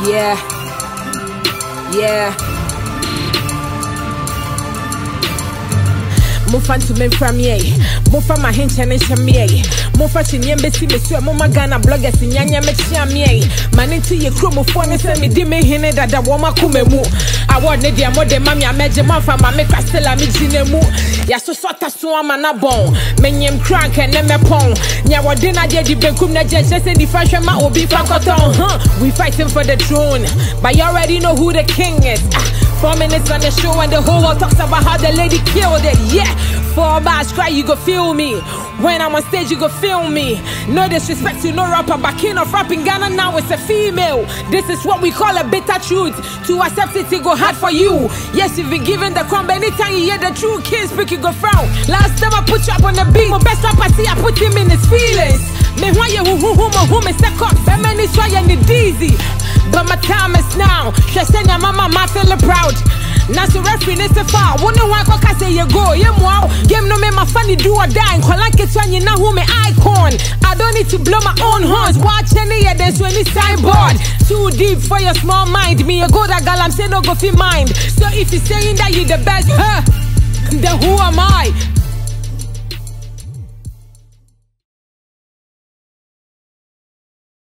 Yeah. Mufa to me from ye. Mufa my hinch and shamie. Mufa chinyem besi mesu mama Ghana bloggers in yanya mechamie. Man into your crew mufone send me dime hine that woma kumemu. I want nedia more de mammy meje man from my make stella mi jinemu. Ya so sota suama na bon. Menyem crank and neme pong. Nya wadina je di benkum na je say the fashion ma obi fakoton. We fighting for the throne, but you already know who the king is. 4 minutes on the show and the whole world talks about how the lady killed it. Yeah, 4 bars cry, you go feel me. When I'm on stage, you go feel me. No disrespect to no rapper, but king of rap in Ghana now it's a female. This is what we call a bitter truth. To accept it go hard for you. Yes, you've been given the crumb. Anytime you hear the true king speak, you go frown. Last time I put you up on the beat, my best rapper see I put him in his feelings. Me why you who me set up, that man is trying it easy. But my time is now. She said your mama might feel proud. Now so referee is a foul. Wonder why I say you go. You wow. Game no me my funny do or die. Like it when you know who me icon. I don't need to blow my own horns. Watch any of this when it's signboard. Too deep for your small mind. Me a go that gal I'm saying no go fi mind. So if you're saying that you the best, then who am I?